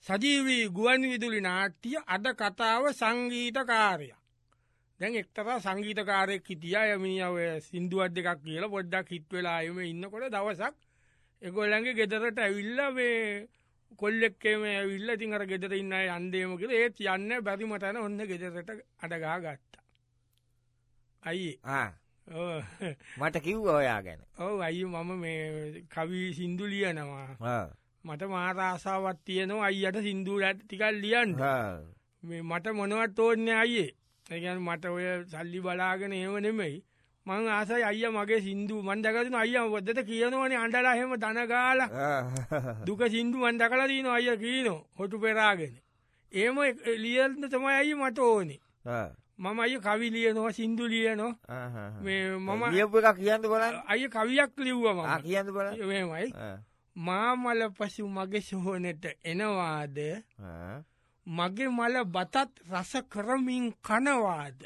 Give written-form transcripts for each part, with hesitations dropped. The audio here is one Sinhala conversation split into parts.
සජීවී ගුවන් විදුලි නාට්‍ය අද කතාව සංගීතකාරයා. දැන් එක්තරා සංගීතකාරයෙක් හිටියා. යමිනියා ඔය සින්දුවක් දෙකක් කියලා පොඩ්ඩක් හිට වෙලා ආයෙම ඉන්නකොට දවසක් ඒගොල්ලන්ගේ ගෙදරට ඇවිල්ලා මේ කොල්ලෙක්කේම ඇවිල්ලා ඉතින් අර ගෙදර ඉන්න අය යන්නේම කියලා ඒත් යන්නේ බැරිම තැන ඔන්න ගෙදරට අඩ ගහගත්තා. අයියේ මට කිව්වා ඔයා ගැන. ඔව් අයියේ මම මේ කවි සින්දු ලියනවා. මට මාර ආසාවක් තියෙනවා අයියට සින්දු ටිකක් ලියන්න. මේ මට මොනවත් ඕනේ අයියේ. ඒ කියන්නේ මට ඔය සල්ලි බලාගෙන එහෙම නෙමෙයි. මං ආසයි අයියා මගේ සින්දු මං දැකලා තිනවා අයියා වද්දට කියනවනේ අඬලා එහෙම දන ගාලා. දුක සින්දු මං දැකලා තිනවා අයියා කියනෝ හොටු පෙරාගෙන. එහෙම ලියන්න තමයි අයියා මට ඕනේ. මම අයියා කවි ලියනවා සින්දු ලියනවා. මේ මම ලියපු එක කියන්න බලන්න. අයියා කවියක් ලිව්වා මම. කියන්න බලන්න. මෙහෙමයි. මාමල පසු මගේ සෝනෙට එනවාද මගේ මල බතත් රස කරමින් කනවාද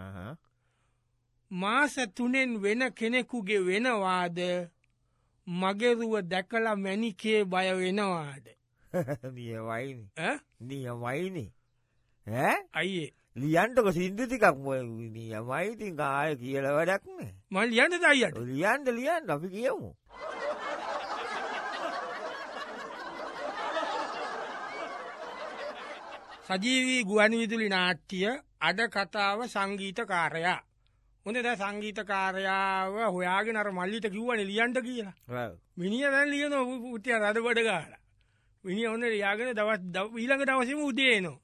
මාස 3න් වෙන කෙනෙකුගේ වෙනවාද මගේ රුව දැකලා මැනිකේ බය වෙනවාද නියමයිනේ නියමයිනේ අයියේ ලියන්නකො සින්දු ටිකක් නියමයි ඉතින් ආයෙ කියලා වැඩක් නෑ මම ලියන්නද අයියට ලියන්න අපි කියමු සජීවී ගුවන් විදුලි නාට්‍ය අද කතාව සංගීතකාරයා. හොඳ දැන් සංගීතකාරයාව හොයාගෙන අර මල්ලිට කිව්වනේ ලියන්න කියලා. මිනිහා දැන් ලියනවා පුතියා රඩබඩ ගාලා. මිනිහා ඔන්න ලියාගෙන ඊළඟ දවසේම උදේ එනවා.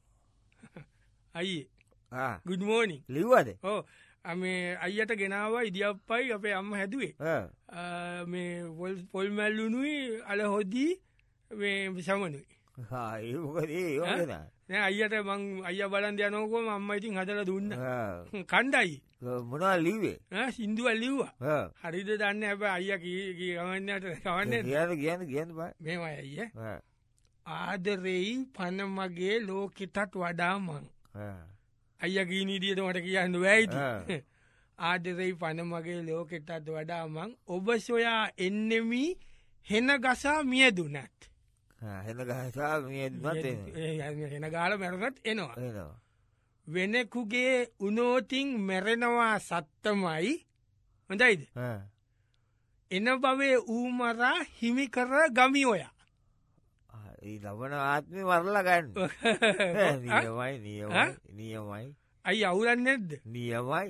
අයියේ. good morning. ලිව්වද? ඔව්. මේ අයියට ගෙනාවා ඉදියප්පයි අපේ අම්මා හැදුවේ. මේ පොල් මැල්ලුනුයි අල හොදි මේ සමනුයි. ඒ මොකද ඒ වගේ නෑ. නෑ අයියට මං අයියා බලන් යනකොම අම්මා ඉතින් හදලා දුන්නා. කණ්ඩායි. මොනවද ලිව්වේ? සින්දුව ලිව්වා. හරිද දන්නේ හැබැයි අයියා කවන්නේ කියන්න බෑ. මේවයි අයියේ. ආදරෙයි පන මගේ ලෝකෙටත් වඩා මං. අයියා කීන විදියට මට කියන්න බෑ ඉතින්. ආදරෙයි පන මගේ ලෝකෙටත් වඩා මං ඔබ සොයා එන්නෙමි හෙන ගසා මියදුනත්. හෙන ගහසා මියදුනත් හෙන ගාලා මැරුණත් එනවා. වෙනෙකුගේ උනෝතින් මැරෙනවා සත්තමයි. හොඳයිද? එන භවයේ ඌමරා හිමි කර ගමි ඔයා. ඒ ලබන ආත්මේ වරලා ගන්න. නියමයි. අයියා අවුලන්නේ නැද්ද? නියමයි.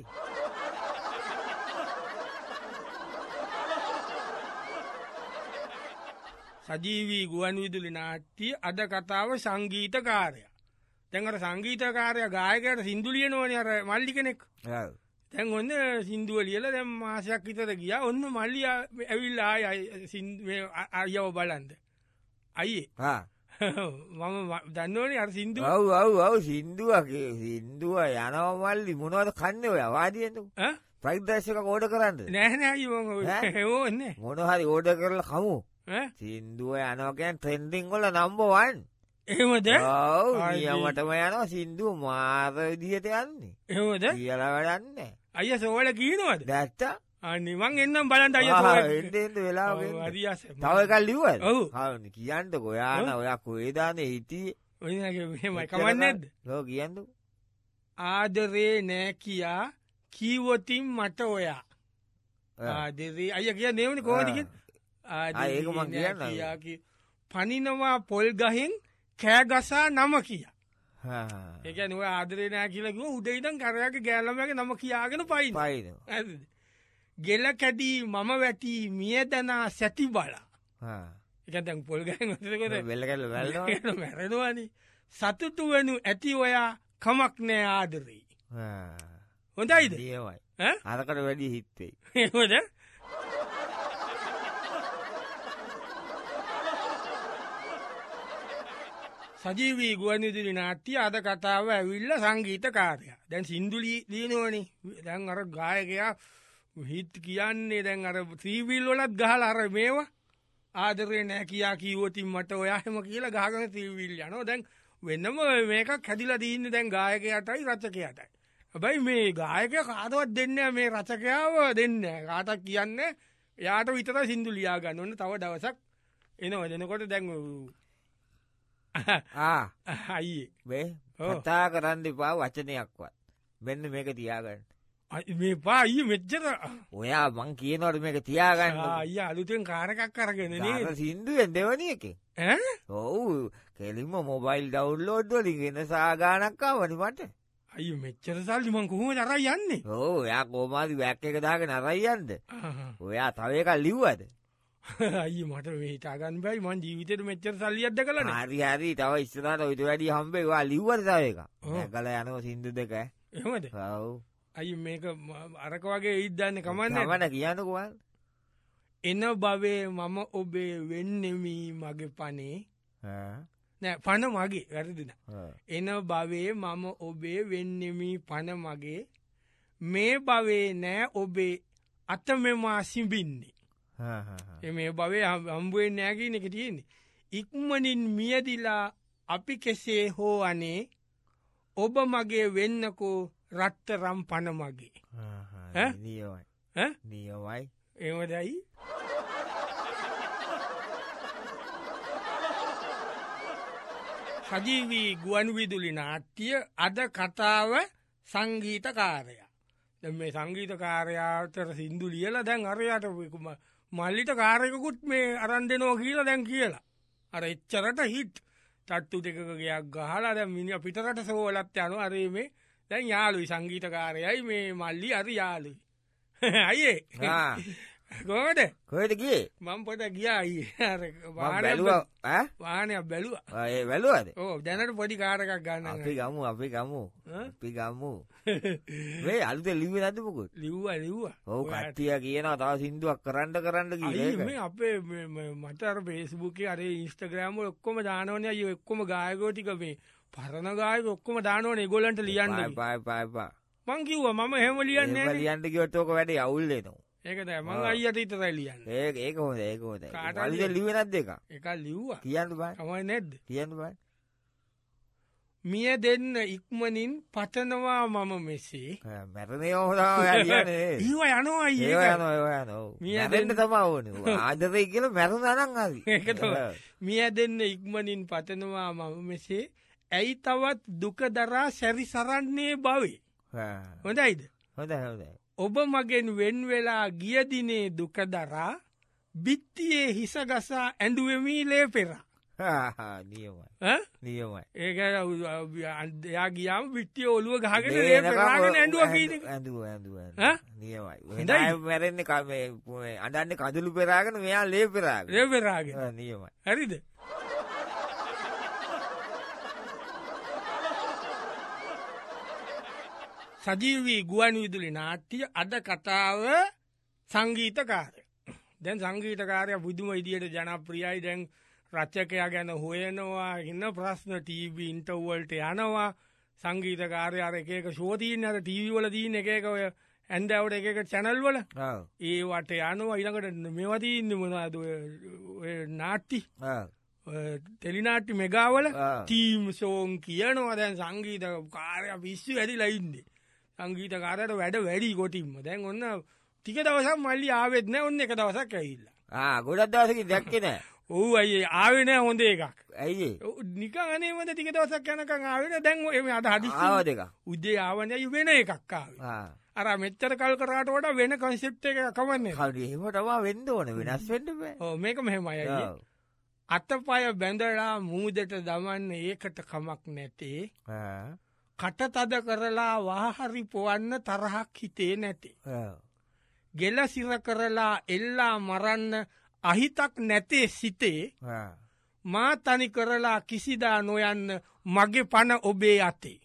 සජීවී ගුවන් විදුලි නාට්‍ය අද කතාව සංගීතකාරයා. දැන් අර සංගීතකාරයා ගායකයාට සින්දු ලියනවනේ අර මල්ලි කෙනෙක්. දැන් ඔන්න සින්දුව ලියලා දැන් මාසයක් විතර ගියා. ඔන්න මල්ලි ඇවිල්ලා අයියව බලන්න. අයියේ. මම දන්නවනේ අර සින්දුව. ඔව් සින්දුව යනවා මල්ලි මොනවද කන්නේ ඔය වාදියෙන්ද? ෆ්‍රයිඩ් රයිස් එකක් ඕඩර් කරන්නද? නෑ අයියෝ මම ඕන්නේ. මොන හරි ඕඩර් කරලා කමු. සින්දුව යනවා කියන්නේ ට්‍රෙන්ඩින් වල නම්බර් 1. එහෙමද? ඔව් නියමටම යනවා සින්දුව මාර විදියට යන්නේ. එහෙමද? කියලා වැඩක් නෑ. අයියා සෝවල කියනවද? දැත්තා. අනේ මං එන්නම් බලන්න අයියා සෝවල. එන්න වෙලාව වෙන්න. හරියස. තව එකක් ලිව්වද? ඔව්. හා කියන්නකෝ ඔයා කොහෙදානේ හිටියේ? ඔයනගේ මෙහෙමයි කමන්නේ නැද්ද? ඔව් කියන්නකෝ. ආදරේ නෑ කියා කීවොතින් මට ඔයා. ආදරේ අයියා කියන්නේ නෙවෙයි කොහොමද කියන්නේ? ඒක මං කියන්නම්. පනිනවා පොල් ගහෙන් කෑ ගසා නම කියා. ඒ කියන්නේ ඔය ආදරේ නෑ කියලා කිව්ව උදේ ඉඳන් කරයාගේ ගෑල්ලමගේ නම කියාගෙන පයින්. හරිද? ගෙල කැඩී මම වැටි මියදනා සැටි බලා. ඒ කියන්නේ දැන් පොල් ගහෙන් ඔතනකොට වෙල්ල කැල්ල වැල්ලනවා. මැරෙනවානේ. සතුටු වෙනු ඇති ඔයා කමක් නෑ ආදරේ. හොඳයිද? නියමයි. අරකට වැඩි හිට වෙයි. එහෙමද? සජීවී ගුවන් විදුලි නාට්‍ය අද කතාව ඇවිල්ලා සංගීතකාරයා. දැන් සින්දු ලියනවනේ. දැන් අර ගායකයා හිට් කියන්නේ දැන් අර ත්‍රිවිල් වලත් ගහලා අර මේවා ආදරේ නෑ කියා කිව්වොතින් මට ඔයා හැම කියලා ගහගෙන ත්‍රිවිල් යනවා. දැන් වෙනම මේකක් හැදිලා තින්නේ දැන් ගායකයාටයි රචකයාටයි. හැබැයි මේ ගායකයා කාටවත් දෙන්නේ මේ රචකයාව දෙන්නේ කාටවත් කියන්නේ එයාට විතරයි සින්දු ලියා ගන්න ඕනේ. තව දවසක් එනවා. එනකොට දැන් අයියේ මේ කතා කරන්න එපා වචනයක්වත් මෙන්න මේක තියාගන්න මේ පා අය මෙච්චර ඔයා මං කියනවට මේක තියාගන්න අය අලුතෙන් කාරකක් කරගෙන සිින්දුවෙන් දෙවනි එක ඔවු කෙලින්ම මොබයිල් ඩවුල්ලෝඩ් වලිගෙන සාගානක්කා වනි මට අය මෙච්චර සල්ලි මං කොහොම අරයි යන්නේ ඕ යා කෝමාදි වැැක් එක දාගෙන අරයියන්ද ඔයා තවයක ලිව්වද අයි මට වේතාගන් බයි මන් ජීවිතයට මෙච්චර සල්ලියද්ද කලන හරි හරි තව ඉස්සනාට ඔයිට වැඩි හම්බේවා ලිව්වද තවයක කල යනව සිින්දු දෙක එහමද ඔව් අයි මේක අරක වගේ ඉදන්න කමන්න මට කියන්නකුවල් එන බවේ මම ඔබේ වෙන්නෙමී මගේ පනේ නෑ පන මගේ වැරදින එන බවේ මම ඔබේ වෙන්නෙමී පන මගේ මේ බවේ නෑ ඔබේ අත මෙමා සිඹින්නේ මේ බවේ හම්බුවෙන් නෑගෙන එක තියෙන්නේ ඉක්මනින් මියදිලා අපි කෙසේ හෝ අනේ ඔබ මගේ වෙන්නකෝ රත්තරම් පන මගේ නියමයි නියමයි එමදයි සජීවී ගුවන් විදුලි නාට්‍ය අද කතාව සංගීතකාරය මේ සංගීතකාරයාතර සිින්දු ලියල දැන් අරයට මල්ලිට කාරයකුත් මේ අරන්දනෝ කියල දැන් කියලා අර එච්චරට හිට් තට්ටු දෙකකයක් ගහලා දැ මිනි පිටරට සෝලත් යනු අරේ මේ දැන් යාලුයි සංගීතකාරයයි මේ මල්ලි අරි යාලුයි අයේ ගෝට කොයටගේ මං පොට ගිය වානයක් බැලුව වැලුවද ඕ දැනට පොඩි කාරකක් ගන්න අපි ගමු අපි ගමු අපි ගම්මු වේ අලුත ලිව නැතිමකුත් ලිව්ව ලිව්ව ඕ කට්ටිය කියන තව සිින්දුවක් කරන්න කරන්න මේ අපේ මටර පේස්බුකේ අර ඉස්ටග්‍රෑම ඔක්කොම දානවනය ය එක්කොම ගායකෝටික මේ පරණ ගායක ඔක්කොම දානවන ගොලන්ට ලියන්න පාපා මංකිව්ව මම හෙම ලියන්න ලියන්ට කිවටෝක වැඩ අවුල්ලේනවා ඒකද මං අයියට ඉතරයි ලියන්න ඒක හොද ඒක හොද කාට ලිවෙනත් දෙක එක ලිව්ව කියන්න බා තමයි නැද්ද කියන්න බා මිය දෙන්න ඉක්මනින් පතනවා මම මෙසේ මැරණය හොදා ඒව යනවා මියදෙන්ට තමා ඕන ආදරයි කියල මැරුණ අනන් හරි මිය දෙන්න ඉක්මනින් පතනවා මම මෙසේ ඇයි තවත් දුක දරා සැරි සරන්නේ බවේ හොඳයිද හොඳ හොදයි ඔබ මගෙන් වෙන්වෙලා ගියදිනේ දුකදරා බිත්තියේ හිසගසා ඇඳුවමී ලේ පෙරා නියමයි නියමයි ඒක යා ගියාම විට්ටිය ඔලුව ගහගෙන ලේ පෙරාගෙන ඇඳුව ඇඳුව නියමයි වැරෙන්නේ කමේ අඩන්න කදුළු පෙරාගෙන මෙයා ලේ පෙරාගෙන ලේ පෙරාගෙන නියමයි හරිද සජීවී ගුවන් විදුලි නාට්‍ය අද කතාව සංගීතකාරය දැන් සංගීතකාරය බුදුම ඉදියට ජනප්‍රියයි දැන් රච්චකයා ගැන හොයනවා ඉන්න ප්‍රශ්න ටීවි ඉන්ටව්වල්ට යනවා සංගීතකාරය අර එක ශෝතිීන් අර ටීවවල දීන එකක ඔය ඇන්ඩවට එක චැනල් වල ඒවට යනවා ඉළඟට මෙවතින්න මොනාද නාට්ටි තෙලිනාට්ටි මෙගාවල ටීම් සෝන් කියනවා දැන් සංගීත කාරය පිස්සු ඇති ලයින්නේ සංගීත කාරයට වැඩ වැඩි කොටින්ම දැන් ඔන්න ටික දවසක් මල්ලි ආවෙත්න ඔන්න එක දවසක් ඇහිල්ල ගොඩත් දවසක දැක්කෙන ඕ අයි ආවෙන හොඳ එකක් ඇයි නික අනේමද ටික දවසක් යනකං ආවෙන දැන් එම අද හදි දෙක උදේ ආවනය වෙන එකක්කාව අර මෙච්චර කල් කරාටවට වෙන කන්සෙප්ට එක කවන්නේ හරිමටවා වෙන්න ඕන වෙනස් වෙන්න මේක මෙහෙමයි අතපය බැඳලා මූදට දමන්න ඒකට කමක් නැතේ කට තද කරලා වාහරි පොවන්න තරහක් හිතේ නැතේ ගෙල සිර කරලා එල්ලා මරන්න අහිතක් නැතේ සිතේ මා තනි කරලා කිසිදා නොයන්න මගේ පන ඔබේ අතේ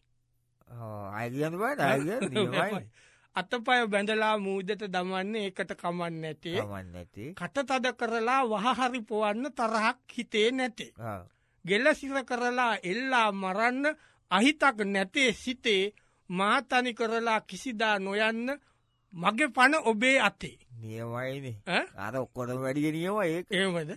අතපය බැඳලා මූදට දමන්න ඒකට කමන් නැතේ කට තද කරලා වහහරි පොවන්න තරහක් හිතේ නැතේ ගෙල සිර කරලා එල්ලා මරන්න අහිතක් නැතේ සිතේ මා තනි කරලා කිසිදා නොයන්න මගේ පන ඔබේ අතේ නියමයිනේ අර ඔක්කොට වැඩිය නියම ඒ ඒමද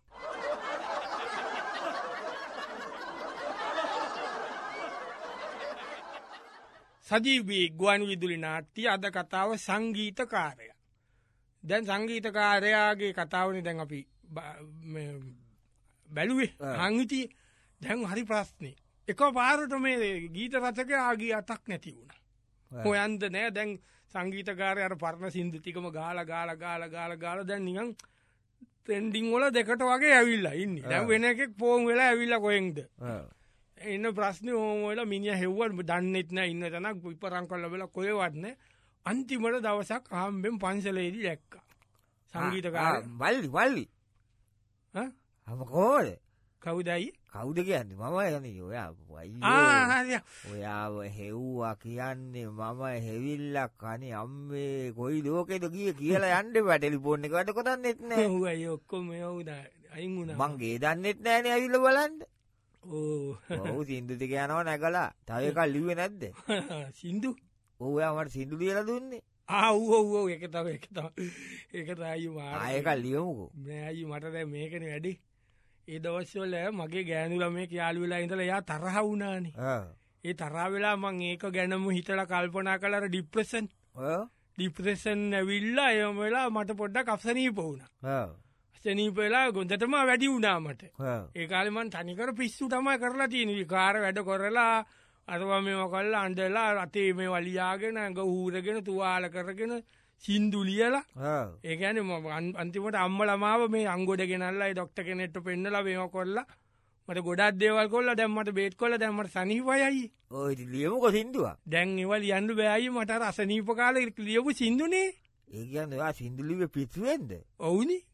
සජීවී ගුවන් විදුලි නාට්‍ය අද කතාව සංගීතකාරය දැන් සංගීතකාරයාගේ කතාවනි දැන් අපි බැලුවේ හංහිතිය දැන් හරි ප්‍රශ්නේ. එක පාරට මේ ගීත රචක ආගේ අතක් නැති වුණ. හොයන්ද නෑ දැන් සංගීතකාරය අර පරණ සින්දු ටිකම ගාලා දැන් නිකන් ට්‍රෙන්ඩින් වල දෙකට වගේ ඇවිල්ලා ඉන්නේ. දැන් වෙන එකෙක් ෆෝන් වෙලා ඇවිල්ලා කොහෙන්ද? එන්න ප්‍රශ්නේ ඕම වෙලා මිනිහා හෙව්වා දන්නෙත් නෑ ඉන්න තැනක් විපරම් කරලා බලා කොහෙවත් නෑ. අන්තිමට දවසක් හම්බෙන් පන්සලේදී දැක්කා. සංගීතකාරයා මල්ලි කොහොමද? කවුදයි? කවුද කියන්නේ? මම යන්නේ ඔයා. ඔයාව හෙව්වා කියන්නේ මම හෙවිල්ලා කනේ අම්මේ කොයි ලෝකෙද ගියේ කියලා යන්න බෑ ටෙලිෆෝන් එක වැඩ කරන්නේත් නෑ. ඔව් අය ඔක්කොම යවුදා අයින් වුණා. මං ගේ දන්නෙත් නෑනේ ඇවිල්ලා බලන්න. ඔව් සින්දු ටික යනවා නැගලා. තව එකක් ලිව්වේ නැද්ද? සින්දු? ඔව් ඔයා මට සින්දු ලියලා දුන්නේ. ඔව් ඒක තමයි. ඒක තමයි මාර. එකක් ලියමුකෝ. නෑ අයියෝ මට දැන් මේකනේ වැඩි. ඒ දවස්වල මගේ ගෑනු ළමයෙක් යාළු වෙලා ඉඳලා එයා තරහ වුණානේ. ඒ තරහ වෙලා මං ඒක ගැනම හිතලා කල්පනා කළා අර ડિප්‍රෙෂන් ඇවිල්ලා එහෙම වෙලා මට පොඩ්ඩක් අසනීප වුණා. අසනීප වෙලා ගොන්දටම වැඩි වුණා මට. ඒ කාලේ මං තනිකර පිස්සු තමයි කරලා තියෙන්නේ. විකාර වැඩ කරලා අරවා මේව කරලා අඬලා අතේ මේව ලියාගෙන අඟ ඌරගෙන තුවාල කරගෙන සින්දු ලියලා ඒ කියන්නේ අන්තිමට අම්මලා මාව මේ අංගොඩ ගෙනල්ලා ඒ ડોක්ටර් කෙනෙක්ට පෙන්නලා මේව කරලා මට ගොඩක් දේවල් කරලා දැන් මට බේත් කරලා දැන් මට සනීපයි අයියේ. ඔය ඉතින් ලියමුකෝ සින්දුවක්. දැන් ඒව ලියන්න බෑ අයියේ මට අර අසනීප කාලේ ලියපු සින්දුනේ. ඒ කියන්නේ ඔයා සින්දු ලිව්වේ පිස්සුවෙන්ද? ඔව්නේ.